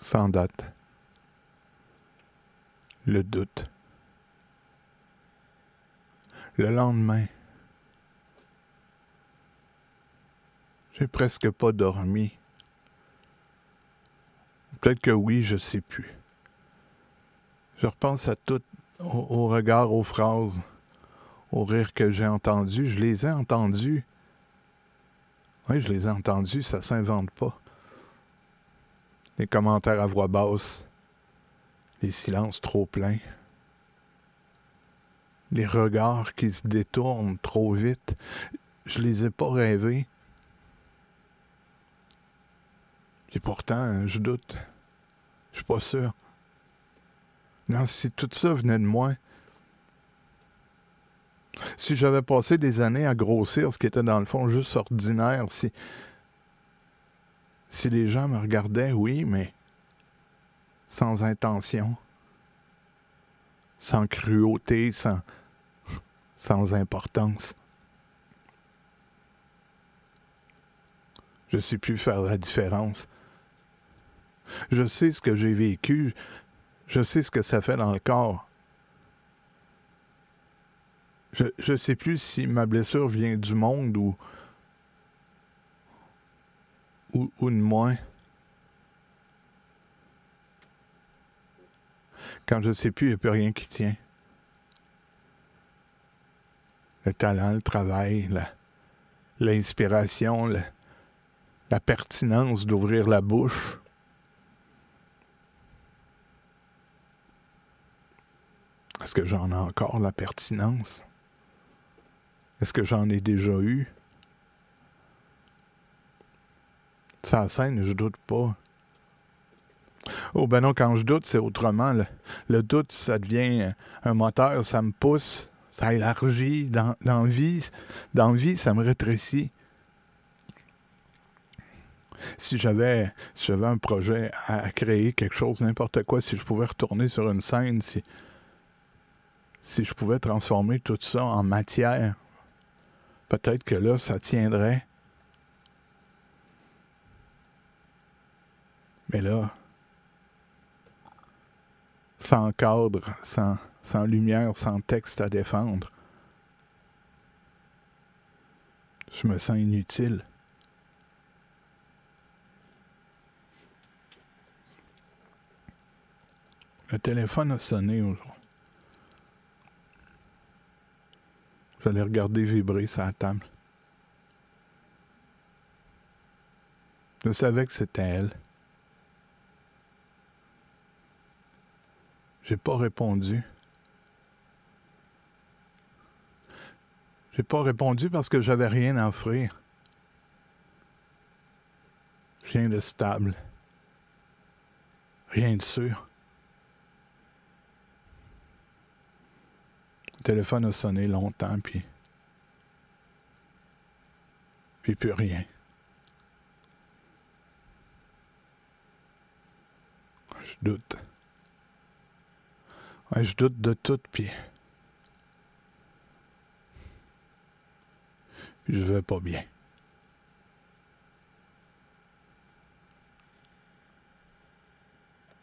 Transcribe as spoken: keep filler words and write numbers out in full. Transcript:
sans date. Le doute. Le lendemain, j'ai presque pas dormi. Peut-être que oui, je sais plus. Je repense à tout, au, au regard, aux phrases, aux rires que j'ai entendus. Je les ai entendus. Oui, je les ai entendus, ça s'invente pas. Les commentaires à voix basse, les silences trop pleins, les regards qui se détournent trop vite. Je les ai pas rêvés. Et pourtant, je doute. Je suis pas sûr. Non, si tout ça venait de moi, si j'avais passé des années à grossir ce qui était dans le fond juste ordinaire, si, si les gens me regardaient, oui, mais sans intention, sans cruauté, sans, sans importance. Je sais plus faire la différence. Je sais ce que j'ai vécu. Je sais ce que ça fait dans le corps. Je ne sais plus si ma blessure vient du monde ou, ou, ou de moi. Quand je ne sais plus, il n'y a plus rien qui tient. Le talent, le travail, la, l'inspiration, la, la pertinence d'ouvrir la bouche. Est-ce que j'en ai encore la pertinence? Est-ce que j'en ai déjà eu? Ça scène, je doute pas. Oh ben non, quand je doute, c'est autrement. Le, le doute, ça devient un moteur, ça me pousse, ça élargit. Dans, dans vie, dans vie, ça me rétrécit. Si j'avais, si j'avais un projet à créer quelque chose, n'importe quoi, si je pouvais retourner sur une scène, si, si je pouvais transformer tout ça en matière, peut-être que là, ça tiendrait. Mais là, sans cadre, sans, sans lumière, sans texte à défendre, je me sens inutile. Le téléphone a sonné aujourd'hui. Je l'ai regardé vibrer sur la table. Je savais que c'était elle. J'ai pas répondu. J'ai pas répondu parce que j'avais rien à offrir. Rien de stable. Rien de sûr. Le téléphone a sonné longtemps, puis... Puis plus rien. Je doute. Ouais, je doute de tout, puis... Puis je vais pas bien.